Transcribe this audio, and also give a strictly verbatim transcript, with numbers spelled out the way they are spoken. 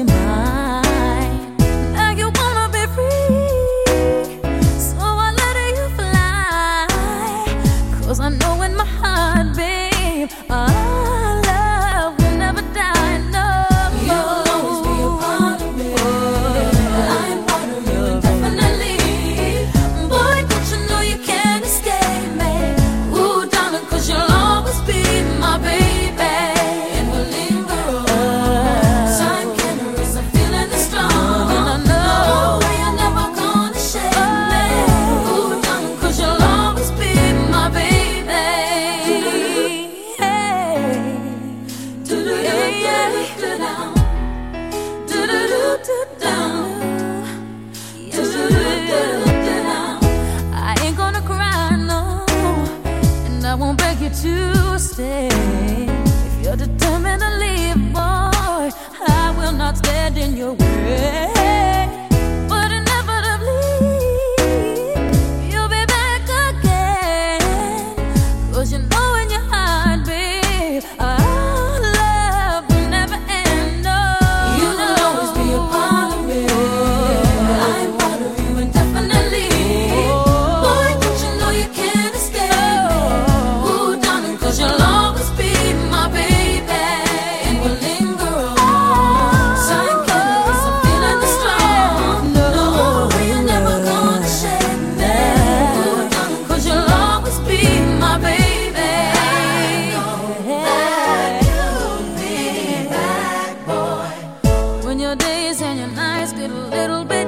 mine. Now you wanna be free, so I let you fly. 'Cause I know in my heart, babe, our love will never die. No, you'll always be a part of me. I'm part of you indefinitely. Boy, don't you know you can't escape me? Ooh, darling, 'cause you'll always be my baby. And we'll linger on. Time can't erase a feeling that's strong. no, no, no way you're never gonna shake me. Ooh, darling, 'cause you'll always be my baby. I ain't gonna cry, no, and I won't beg you to stay. If you're determined to leave, boy, I will not stand in your way. But inevitably, you'll be back again. 'Cause you know in your heart, babe, our love will never end. No, You'll no. always be a part of me. I'm part of you indefinitely. Boy, don't you know you can't escape me? Ooh, darling, 'cause you'll always be my baby. And we'll linger on. Time can't erase a feeling that's strong. No, way you're never gonna shake me. Ooh, darling, 'cause you'll always be my baby. When your days and your nights get a little bit